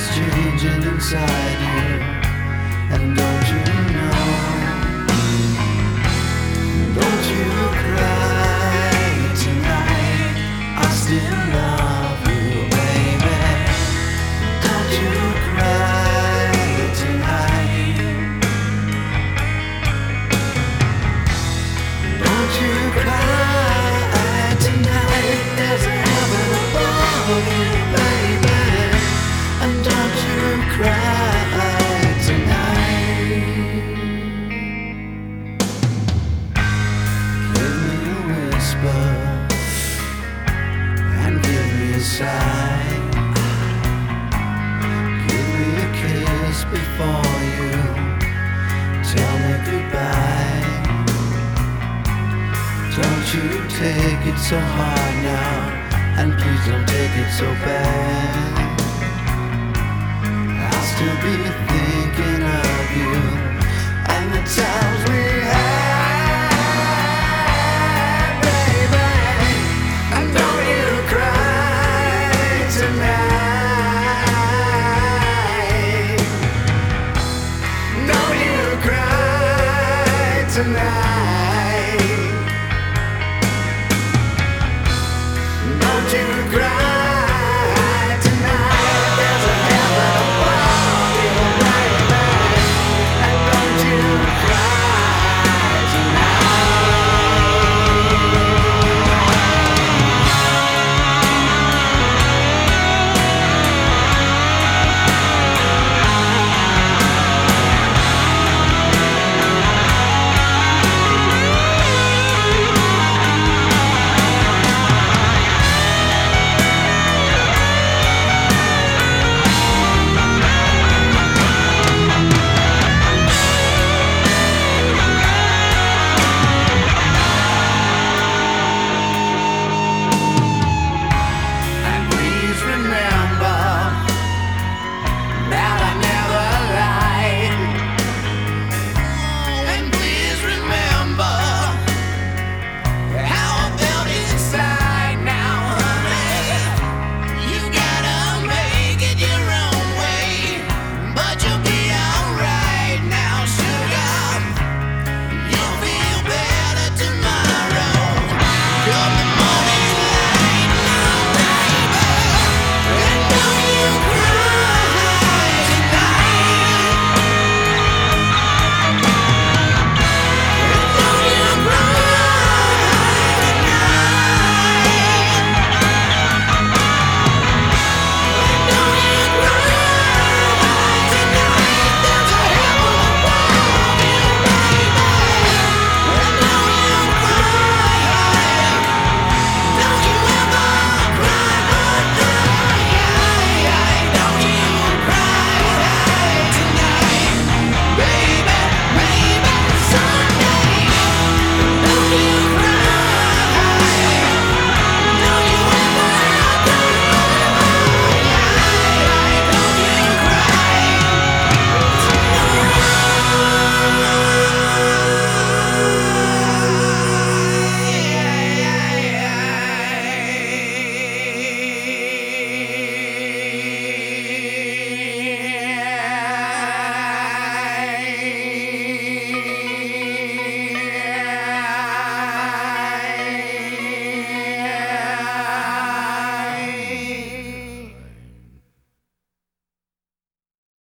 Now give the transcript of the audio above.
is changing inside you, and don't you know? Don't you cry tonight, I still love you, baby. Don't you cry tonight. Don't you cry tonight, there's a heaven above you, baby. And don't you cry tonight. Give me a whisper and give me a sigh. Give me a kiss before you tell me goodbye. Don't you take it so hard now, and please don't take it so bad. I'll still be thinking of you and the times we had, baby. And don't you cry tonight. Don't you cry tonight.